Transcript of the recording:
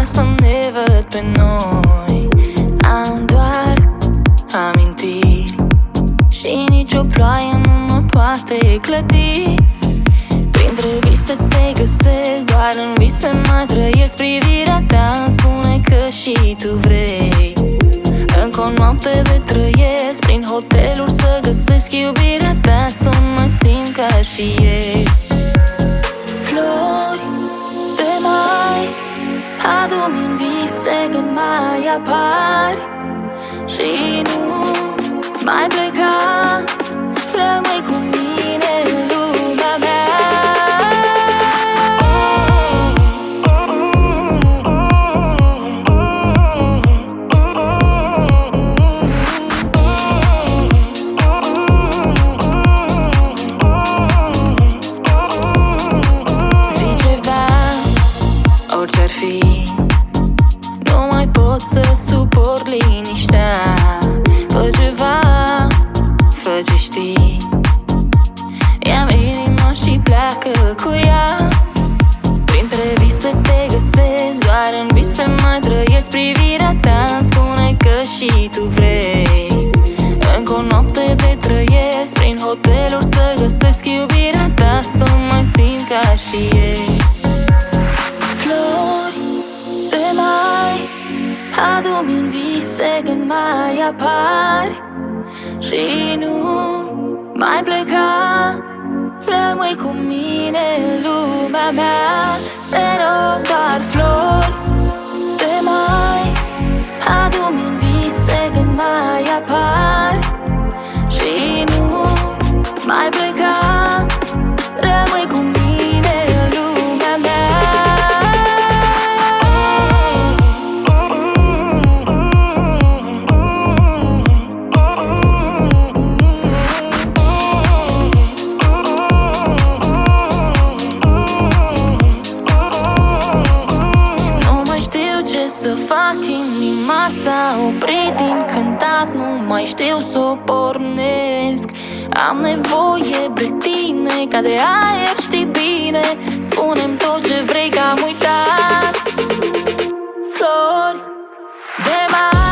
să ne văd pe noi. Am doar amintiri și nicio ploaie nu mă poate clădi. Printre vise te găsesc, doar în vise mai trăiesc. Privirea ta îmi spune că și tu vrei. Încă o noapte de trăiesc, prin hoteluri să găsesc iubirea ta, să mă simt ca și ei. Flori de mai adu-mi în vise când mai apari și nu mai pleca, rămâi cu mine în lumea mea. Zi ceva, orice-ar fi, nu mai pot să suport liniștea. Fă ceva, fă ce știi, ia-mi inima și pleacă cu ea. Printre vise te găsesc, doar în vise mai trăiesc. Privirea ta îmi spune că și tu vrei. Încă o noapte de trăiesc, prin hoteluri să găsesc iubirea ta, să mă simt ca și ei. Flori de mai adu-mi în vise când mai apari și nu mai pleca, rămâi cu mine în lumea mea. Te rog, doar flori de mai adu-mi în vise când mai apari și nu mai pleca, rămâi cu mine în lumea mea. Să fac, inima s-a oprit din cântat, nu mai știu să o pornesc. Am nevoie de tine ca de aer, știi bine. Spune-mi tot ce vrei că am uitat. Flori de mai